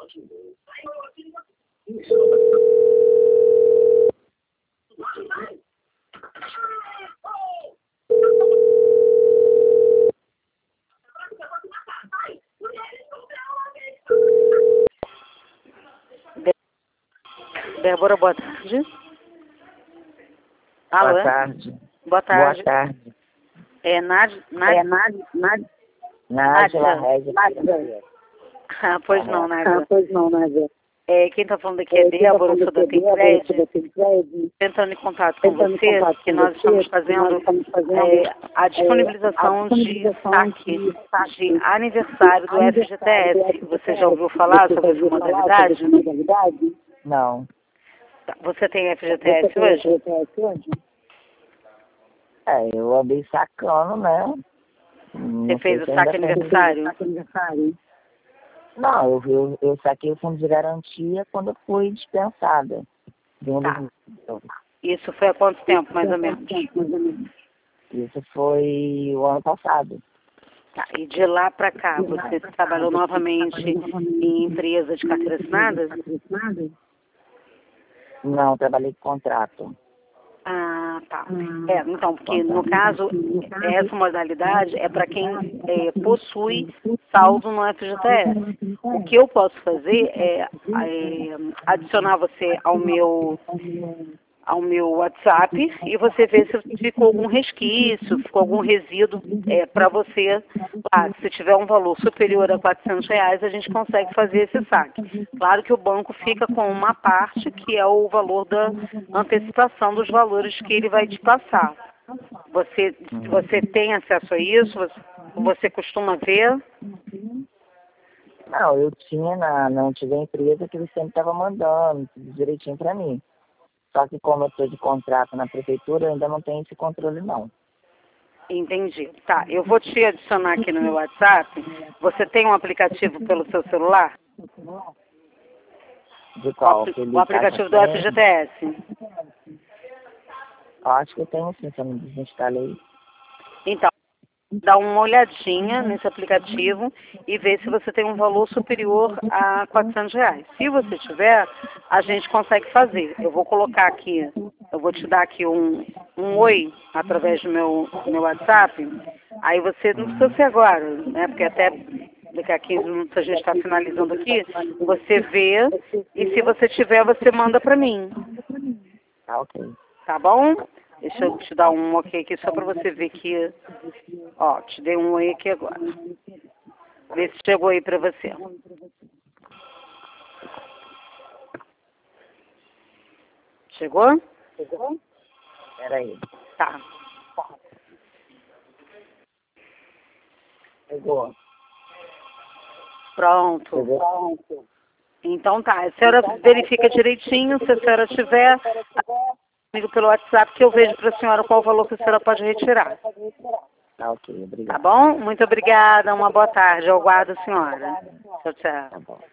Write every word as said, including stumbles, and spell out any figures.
Débora, boa tarde. Alô? Boa tarde. Boa tarde. Boa tarde. É Nádia? Nádia? É Nádia? Nádia? Nádia Regis. Ah, pois não, Nádia. Ah, pois não, Nádia. É, quem está falando aqui é Débora, eu sou da Pincred, Pincred. entrando em contato com Entrando em você, contato que com nós você, estamos que fazendo, nós estamos fazendo, é, a é, disponibilização a disponibilização de saque de saque de aniversário do F G T S. Você já ouviu falar Você sobre já essa ouviu falar modalidade? sobre essa modalidade? Não. Tá, você tem F G T Você S tem hoje? F G T S hoje? É, eu andei sacando, né? Você fez o saque aniversário? Saque aniversário? Não, eu, eu, eu saquei o fundo de garantia quando eu fui dispensada. Tá. Isso foi há quanto tempo, mais ou menos? Isso foi o ano passado. Tá. E de lá para cá, você trabalhou novamente em empresa de carteira assinada? Não, trabalhei com contrato. Ah, tá. É, então, porque no caso, essa modalidade é para quem é, possui saldo no F G T S. O que eu posso fazer é, é adicionar você ao meu ao meu WhatsApp e você vê se ficou algum resquício, ficou algum resíduo é, para você lá. Se tiver um valor superior a quatrocentos reais, a gente consegue fazer esse saque. Claro que o banco fica com uma parte que é o valor da antecipação dos valores que ele vai te passar. Você, você tem acesso a isso? Você, você costuma ver? Não, eu tinha na, na antiga empresa que ele sempre estava mandando tudo direitinho para mim. Só que como eu estou de contrato na prefeitura, eu ainda não tenho esse controle, não. Entendi. Tá, eu vou te adicionar aqui no meu WhatsApp. Você tem um aplicativo pelo seu celular? De qual? O, o aplicativo do F G T S. Acho que eu tenho sim, se eu não desinstalei. Então, dá uma olhadinha nesse aplicativo e vê se você tem um valor superior a quatrocentos reais. Se você tiver, a gente consegue fazer. Eu vou colocar aqui, eu vou te dar aqui um, um oi através do meu, meu WhatsApp. Aí você, não precisa ser agora, né? Porque até daqui a quinze minutos a gente está finalizando aqui. Você vê e se você tiver, você manda para mim. Tá, ok. Tá bom? Deixa eu te dar um ok aqui só para você ver que... Ó, te dei um oi aqui agora. Vê se chegou aí para você. Chegou? Chegou? Peraí. Tá. Chegou. Pronto. Chegou. Então tá. A senhora verifica direitinho. Se a senhora tiver... comigo pelo WhatsApp que eu vejo para a senhora qual o valor que a senhora pode retirar. Tá, ok, obrigado. Tá bom? Muito obrigada, uma boa tarde. Eu aguardo a senhora. Tchau, tchau. Tá bom.